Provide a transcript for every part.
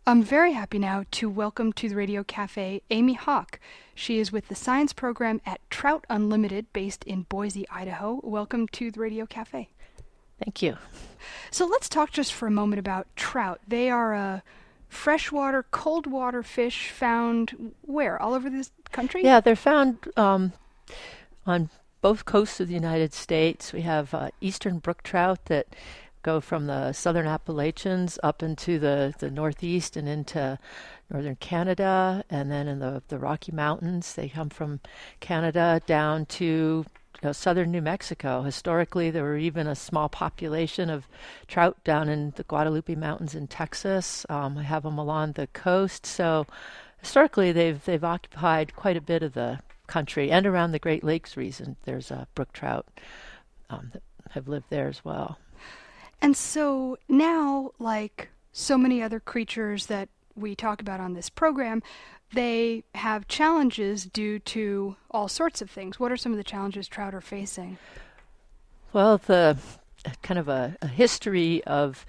I'm very happy now to welcome to the Radio Cafe Amy Hawk. She is with the science program at Trout Unlimited, based in Boise, Idaho. Welcome to the Radio Cafe. Thank you. So let's talk just for a moment about trout. They are a freshwater, cold water fish found where? All over this country? Yeah, they're found on both coasts of the United States. We have eastern brook trout that go from the southern Appalachians up into the northeast and into northern Canada, and then in the Rocky Mountains. They come from Canada down to southern New Mexico. Historically, there were even a small population of trout down in the Guadalupe Mountains in Texas. I have them along the coast. So historically, they've occupied quite a bit of the country, and around the Great Lakes region, there's brook trout that have lived there as well. And so now, like so many other creatures that we talk about on this program, they have challenges due to all sorts of things. What are some of the challenges trout are facing? Well, the kind of a history of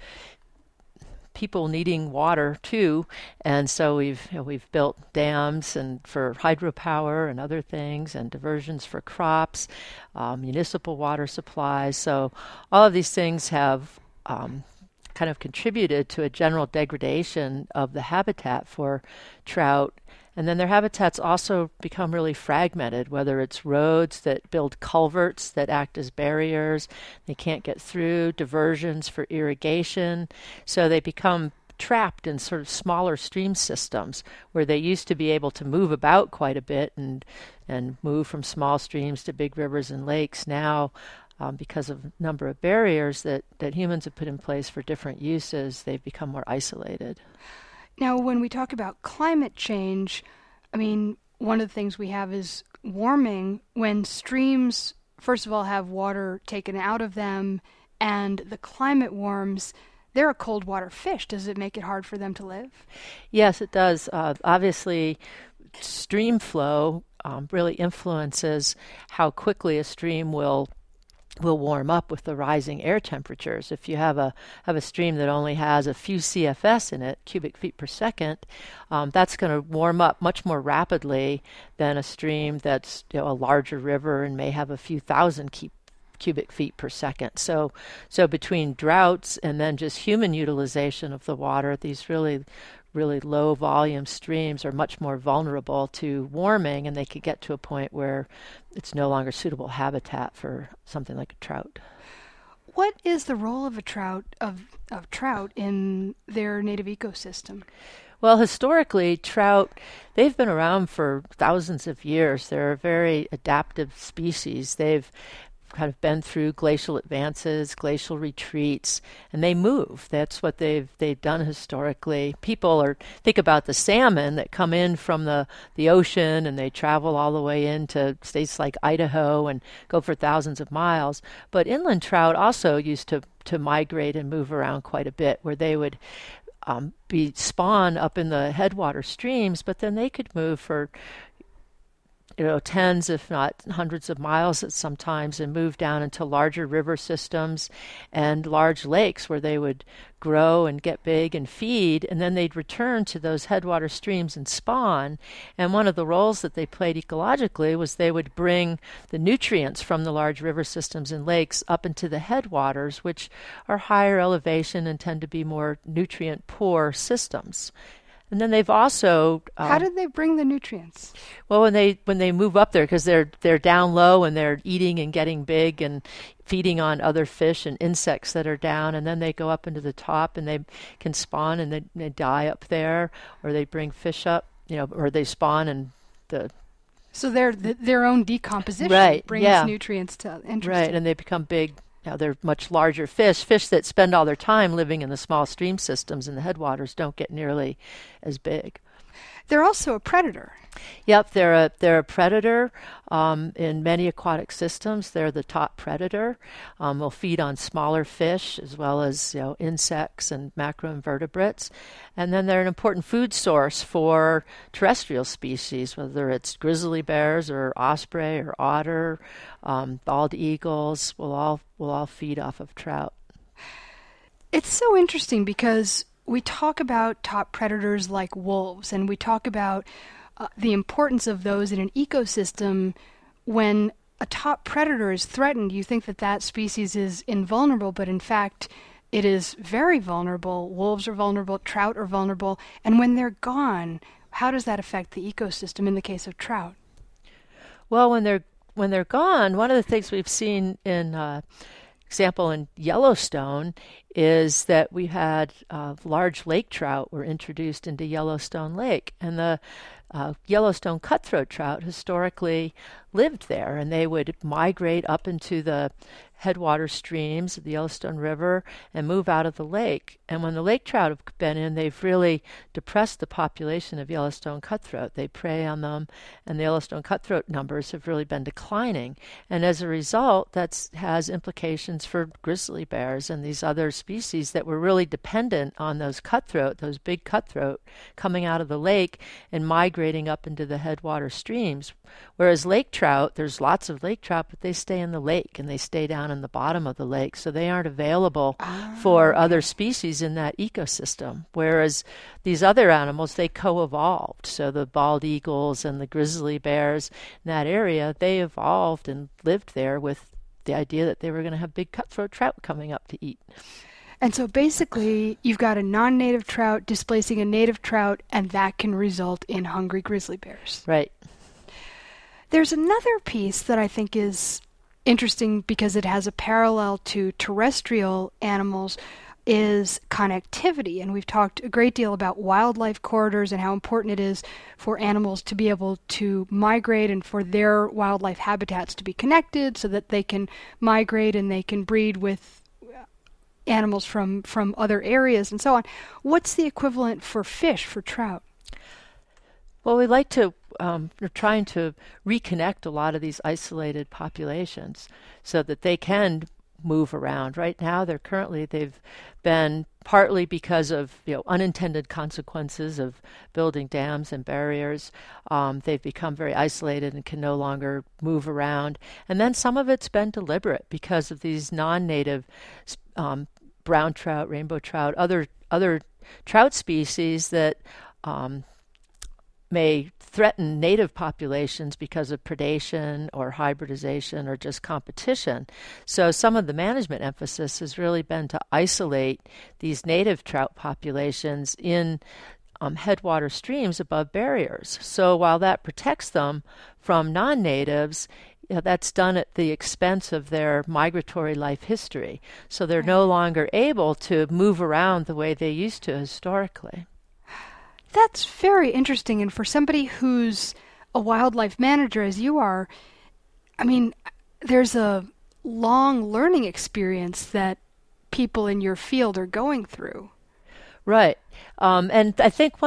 people needing water too, and so we've built dams and for hydropower and other things, and diversions for crops, municipal water supplies. So all of these things have kind of contributed to a general degradation of the habitat for trout. And then their habitats also become really fragmented, whether it's roads that build culverts that act as barriers, they can't get through, diversions for irrigation. So they become trapped in sort of smaller stream systems where they used to be able to move about quite a bit and move from small streams to big rivers and lakes. Now, because of a number of barriers that humans have put in place for different uses, they've become more isolated. Now, when we talk about climate change, I mean, one of the things we have is warming. When streams, first of all, have water taken out of them and the climate warms, they're a cold water fish. Does it make it hard for them to live? Yes, it does. Obviously, stream flow really influences how quickly a stream will warm up with the rising air temperatures. If you have a stream that only has a few CFS in it, cubic feet per second, that's going to warm up much more rapidly than a stream that's a larger river and may have a few thousand cubic feet per second. So between droughts and then just human utilization of the water, these really low volume streams are much more vulnerable to warming, and they could get to a point where it's no longer suitable habitat for something like a trout. What is the role of a trout in their native ecosystem? Well, historically, trout, they've been around for thousands of years. They're a very adaptive species. They've kind of been through glacial advances, glacial retreats, and they move. That's what they've done historically. People think about the salmon that come in from the ocean, and they travel all the way into states like Idaho and go for thousands of miles. But inland trout also used to migrate and move around quite a bit, where they would be spawn up in the headwater streams, but then they could move for tens, if not hundreds of miles at sometimes, and move down into larger river systems and large lakes where they would grow and get big and feed, and then they'd return to those headwater streams and spawn. And one of the roles that they played ecologically was they would bring the nutrients from the large river systems and lakes up into the headwaters, which are higher elevation and tend to be more nutrient poor systems. And then they've also how did they bring the nutrients? Well, when they move up there, because they're down low and they're eating and getting big and feeding on other fish and insects that are down, and then they go up into the top and they can spawn and they die up there, or they bring fish up, or they spawn and so their own decomposition brings nutrients to. Interesting. Right, and they become big. Now, they're much larger fish. Fish that spend all their time living in the small stream systems in the headwaters don't get nearly as big. They're also a predator. Yep, they're a predator in many aquatic systems. They're the top predator. They'll feed on smaller fish as well as insects and macroinvertebrates. And then they're an important food source for terrestrial species, whether it's grizzly bears or osprey or otter, bald eagles will all feed off of trout. It's so interesting because we talk about top predators like wolves, and we talk about the importance of those in an ecosystem. When a top predator is threatened, you think that that species is invulnerable, but in fact, it is very vulnerable. Wolves are vulnerable, trout are vulnerable, and when they're gone, how does that affect the ecosystem in the case of trout? Well, when they're gone, one of the things we've seen in example in Yellowstone is that we had large lake trout were introduced into Yellowstone Lake, and the Yellowstone cutthroat trout historically lived there, and they would migrate up into the headwater streams of the Yellowstone River and move out of the lake. And when the lake trout have been in, they've really depressed the population of Yellowstone cutthroat. They prey on them, and the Yellowstone cutthroat numbers have really been declining. And as a result, that has implications for grizzly bears and these other species that were really dependent on those big cutthroat, coming out of the lake and migrating up into the headwater streams. Whereas lake trout, there's lots of lake trout, but they stay in the lake and they stay down in the bottom of the lake, so they aren't available for other species in that ecosystem. Whereas these other animals, they co-evolved. So the bald eagles and the grizzly bears in that area, they evolved and lived there with the idea that they were going to have big cutthroat trout coming up to eat. And so basically, you've got a non-native trout displacing a native trout, and that can result in hungry grizzly bears. Right. There's another piece that I think is interesting because it has a parallel to terrestrial animals, is connectivity. And we've talked a great deal about wildlife corridors and how important it is for animals to be able to migrate and for their wildlife habitats to be connected so that they can migrate and they can breed with animals from other areas and so on. What's the equivalent for fish, for trout? Well, we like to, we're trying to reconnect a lot of these isolated populations so that they can move around. Right now, they've been partly because of unintended consequences of building dams and barriers. They've become very isolated and can no longer move around. And then some of it's been deliberate because of these non-native brown trout, rainbow trout, other trout species that may threaten native populations because of predation or hybridization or just competition. So some of the management emphasis has really been to isolate these native trout populations in headwater streams above barriers. So while that protects them from non-natives, that's done at the expense of their migratory life history. So they're no longer able to move around the way they used to historically. That's very interesting. And for somebody who's a wildlife manager, as you are, I mean, there's a long learning experience that people in your field are going through. Right. And I think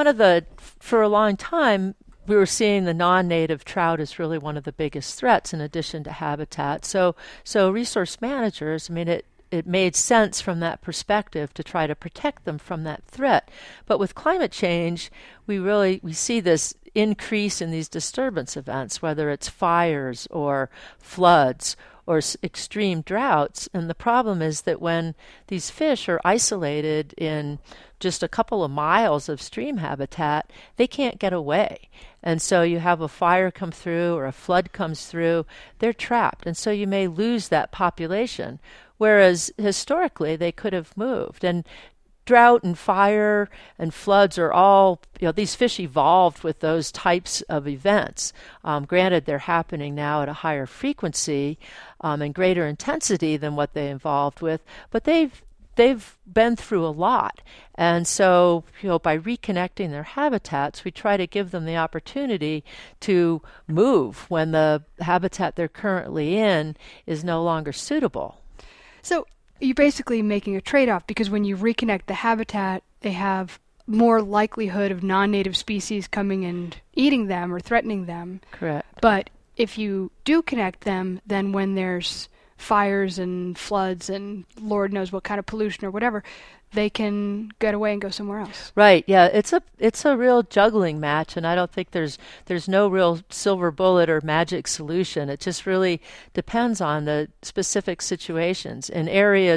for a long time, we were seeing the non-native trout as really one of the biggest threats in addition to habitat. So resource managers, it made sense from that perspective to try to protect them from that threat. But with climate change, we see this increase in these disturbance events, whether it's fires or floods or extreme droughts. And the problem is that when these fish are isolated in just a couple of miles of stream habitat, they can't get away. And so you have a fire come through or a flood comes through, they're trapped. And so you may lose that population. Whereas historically they could have moved. And drought and fire and floods are all, these fish evolved with those types of events. Granted, they're happening now at a higher frequency and greater intensity than what they evolved with, but they've been through a lot. And so, by reconnecting their habitats, we try to give them the opportunity to move when the habitat they're currently in is no longer suitable. So you're basically making a trade-off because when you reconnect the habitat, they have more likelihood of non-native species coming and eating them or threatening them. Correct. But if you do connect them, then when there's fires and floods and Lord knows what kind of pollution or whatever, they can get away and go somewhere else. Right. Yeah. It's a real juggling match, and I don't think there's no real silver bullet or magic solution. It just really depends on the specific situations. In areas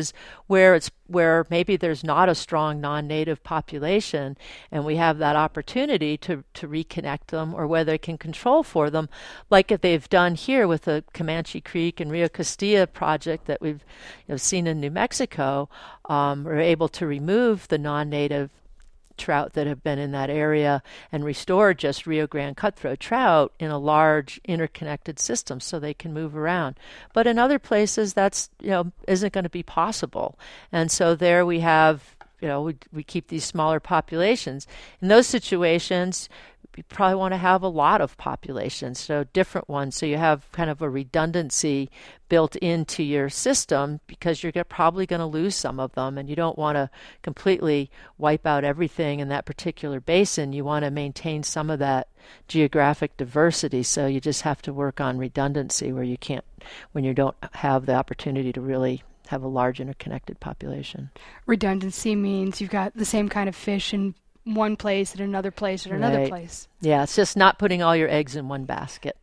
where maybe there's not a strong non-native population, and we have that opportunity to reconnect them, or where they can control for them, like they've done here with the Comanche Creek and Rio Castilla project that we've seen in New Mexico. We're able to remove the non-native trout that have been in that area and restore just Rio Grande cutthroat trout in a large interconnected system so they can move around. But in other places, that's isn't going to be possible. And so there we have, we keep these smaller populations. In those situations, you probably want to have a lot of populations, so different ones, so you have kind of a redundancy built into your system, because you're probably going to lose some of them, and you don't want to completely wipe out everything in that particular basin. You want to maintain some of that geographic diversity, so you just have to work on redundancy when you don't have the opportunity to really have a large interconnected population. Redundancy means you've got the same kind of fish in one place and another place and another place. Yeah, it's just not putting all your eggs in one basket.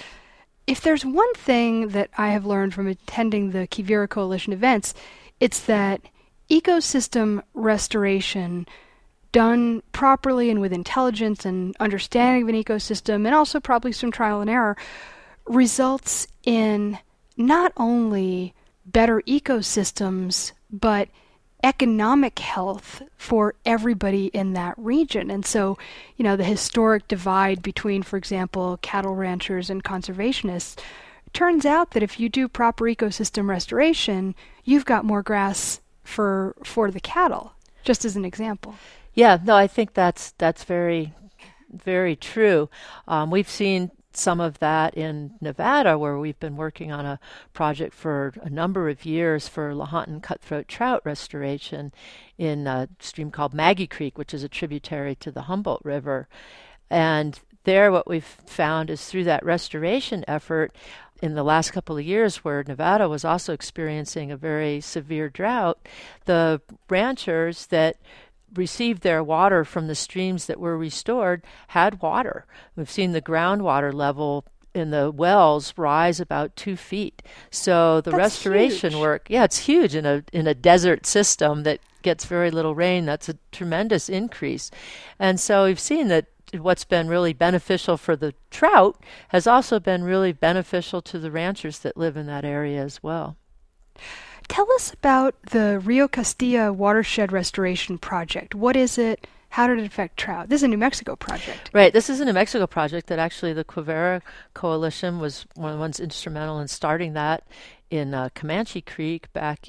If there's one thing that I have learned from attending the Quivira Coalition events, it's that ecosystem restoration done properly and with intelligence and understanding of an ecosystem, and also probably some trial and error, results in not only better ecosystems, but economic health for everybody in that region. And so, the historic divide between, for example, cattle ranchers and conservationists, turns out that if you do proper ecosystem restoration, you've got more grass for the cattle, just as an example. Yeah, no, I think that's very, very true. We've seen some of that in Nevada, where we've been working on a project for a number of years for Lahontan cutthroat trout restoration in a stream called Maggie Creek, which is a tributary to the Humboldt River. And there what we've found is through that restoration effort in the last couple of years, where Nevada was also experiencing a very severe drought, the ranchers that received their water from the streams that were restored had water. We've seen the groundwater level in the wells rise about 2 feet. So the restoration work, it's huge in a desert system that gets very little rain. That's a tremendous increase. And so we've seen that what's been really beneficial for the trout has also been really beneficial to the ranchers that live in that area as well. Tell us about the Rio Castilla Watershed Restoration Project. What is it? How did it affect trout? This is a New Mexico project. Right. This is a New Mexico project that actually the Quivira Coalition was one of the ones instrumental in starting that in Comanche Creek back,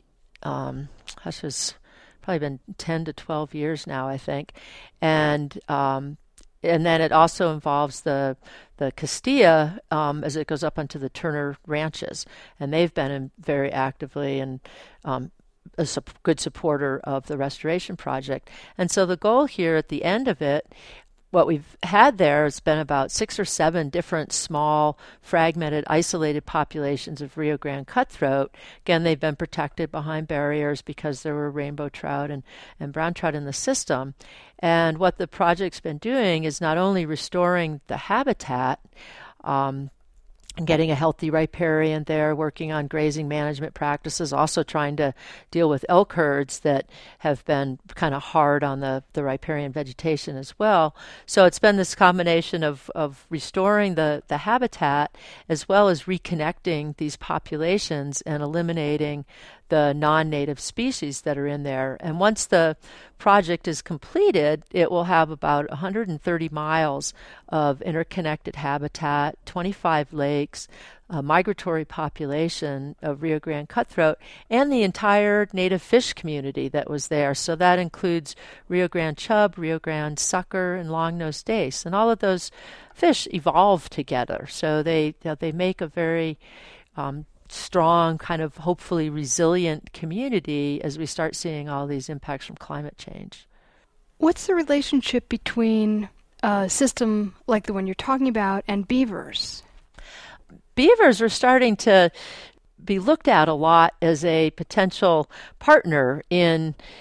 it's probably been 10 to 12 years now, I think. And then it also involves the Castilla as it goes up onto the Turner ranches, and they've been in very actively and a good supporter of the restoration project. And so the goal here at the end of it, what we've had there has been about 6 or 7 different small, fragmented, isolated populations of Rio Grande cutthroat. Again, they've been protected behind barriers because there were rainbow trout and brown trout in the system. And what the project's been doing is not only restoring the habitat, getting a healthy riparian there, working on grazing management practices, also trying to deal with elk herds that have been kind of hard on the riparian vegetation as well. So it's been this combination of restoring the habitat as well as reconnecting these populations and eliminating the non-native species that are in there. And once the project is completed, it will have about 130 miles of interconnected habitat, 25 lakes, a migratory population of Rio Grande cutthroat, and the entire native fish community that was there. So that includes Rio Grande chub, Rio Grande sucker, and long-nosed dace. And all of those fish evolve together. So they make a very strong, kind of hopefully resilient community as we start seeing all these impacts from climate change. What's the relationship between a system like the one you're talking about and beavers? Beavers are starting to be looked at a lot as a potential partner in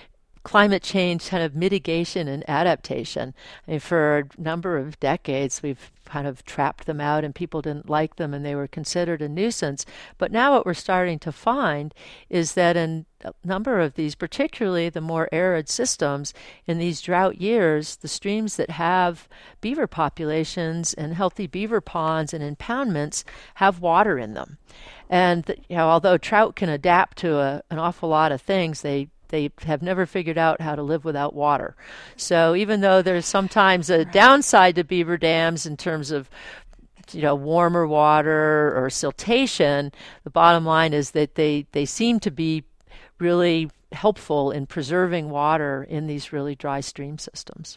climate change kind of mitigation and adaptation. I mean, for a number of decades, we've kind of trapped them out and people didn't like them and they were considered a nuisance. But now what we're starting to find is that in a number of these, particularly the more arid systems, in these drought years, the streams that have beaver populations and healthy beaver ponds and impoundments have water in them. And although trout can adapt to an awful lot of things, they have never figured out how to live without water. So even though there's sometimes a downside to beaver dams in terms of warmer water or siltation, the bottom line is that they seem to be really helpful in preserving water in these really dry stream systems.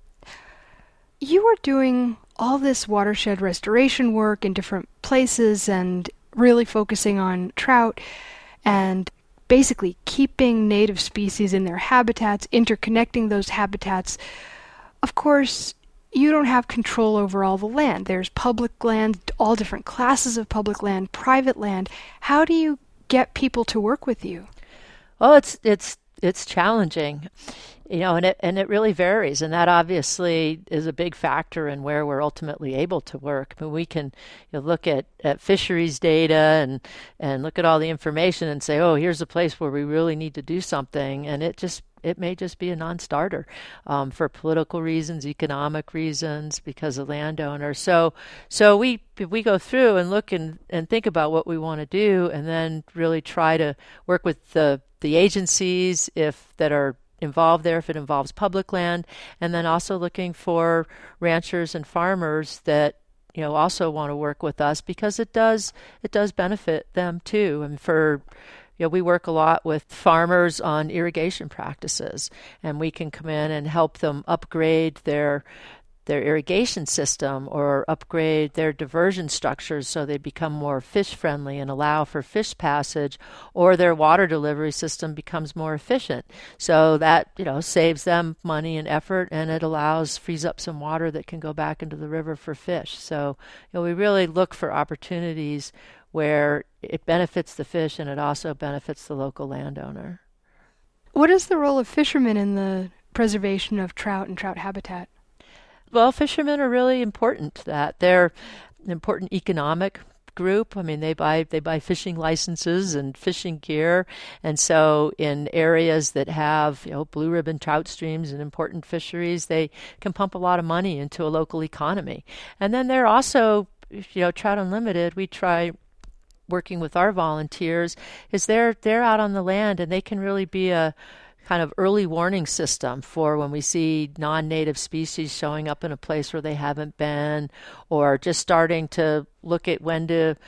You are doing all this watershed restoration work in different places and really focusing on trout and basically keeping native species in their habitats, interconnecting those habitats. Of course, you don't have control over all the land. There's public land, all different classes of public land, private land. How do you get people to work with you? Well, it's challenging, and it really varies, and that obviously is a big factor in where we're ultimately able to work. I mean, we can look at fisheries data and look at all the information and say, oh, here's a place where we really need to do something, and it may just be a non-starter for political reasons, economic reasons, because of landowners. So we go through and look and think about what we want to do, and then really try to work with the agencies that are involved there, if it involves public land, and then also looking for ranchers and farmers that also want to work with us, because it does benefit them too. And we work a lot with farmers on irrigation practices, and we can come in and help them upgrade their irrigation system or upgrade their diversion structures so they become more fish friendly and allow for fish passage, or their water delivery system becomes more efficient. So that, saves them money and effort, and it frees up some water that can go back into the river for fish. So, we really look for opportunities where it benefits the fish and it also benefits the local landowner. What is the role of fishermen in the preservation of trout and trout habitat? Well, fishermen are really important to that. They're an important economic group. I mean, they buy fishing licenses and fishing gear, and so in areas that have blue ribbon trout streams and important fisheries, they can pump a lot of money into a local economy. And then they're also, Trout Unlimited, we try working with our volunteers, is they're out on the land, and they can really be a kind of early warning system for when we see non-native species showing up in a place where they haven't been, or just starting to look at when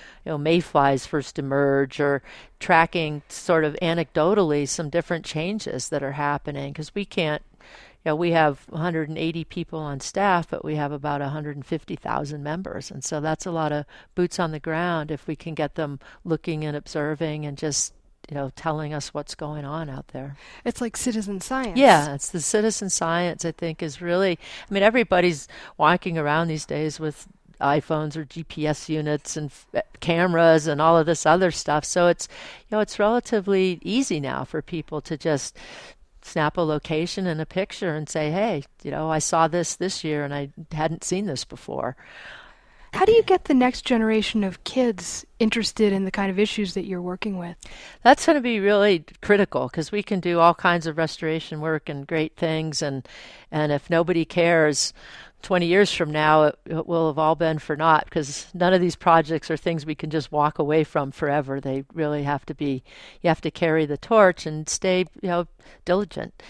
mayflies first emerge, or tracking sort of anecdotally some different changes that are happening, because we can't. We have 180 people on staff, but we have about 150,000 members. And so that's a lot of boots on the ground if we can get them looking and observing and just telling us what's going on out there. It's like citizen science. Yeah, it's the citizen science, I think, is really, everybody's walking around these days with iPhones or GPS units and cameras and all of this other stuff. So it's, it's relatively easy now for people to just snap a location and a picture and say, hey, I saw this year and I hadn't seen this before. How do you get the next generation of kids interested in the kind of issues that you're working with? That's going to be really critical, because we can do all kinds of restoration work and great things, and if nobody cares 20 years from now, it will have all been for naught, because none of these projects are things we can just walk away from forever. They really have to be, you have to carry the torch and stay, diligent.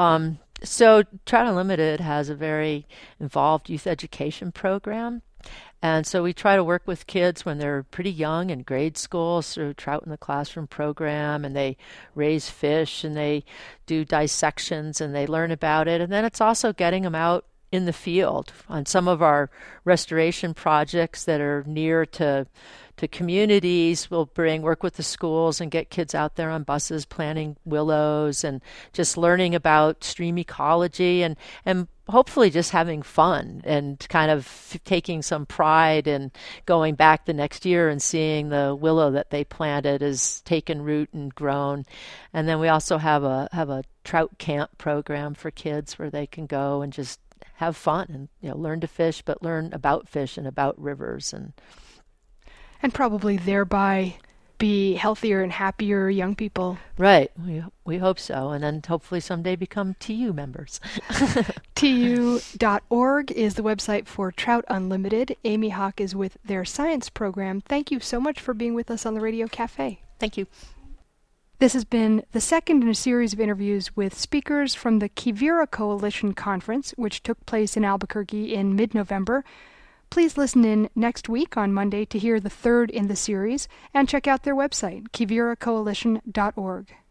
So Trout Unlimited has a very involved youth education program. And so we try to work with kids when they're pretty young in grade school through Trout in the Classroom program, and they raise fish and they do dissections and they learn about it. And then it's also getting them out in the field. On some of our restoration projects that are near to communities, we'll work with the schools and get kids out there on buses planting willows and just learning about stream ecology and hopefully just having fun and kind of taking some pride in going back the next year and seeing the willow that they planted has taken root and grown. And then we also have a trout camp program for kids where they can go and just have fun and learn to fish, but learn about fish and about rivers and probably thereby be healthier and happier young people. Right. We hope so. And then hopefully someday become TU members. TU.org is the website for Trout Unlimited. Amy Hawk is with their science program. Thank you so much for being with us on the Radio Cafe. Thank you. This has been the second in a series of interviews with speakers from the Quivira Coalition Conference, which took place in Albuquerque in mid-November. Please listen in next week on Monday to hear the third in the series, and check out their website, quiviracoalition.org.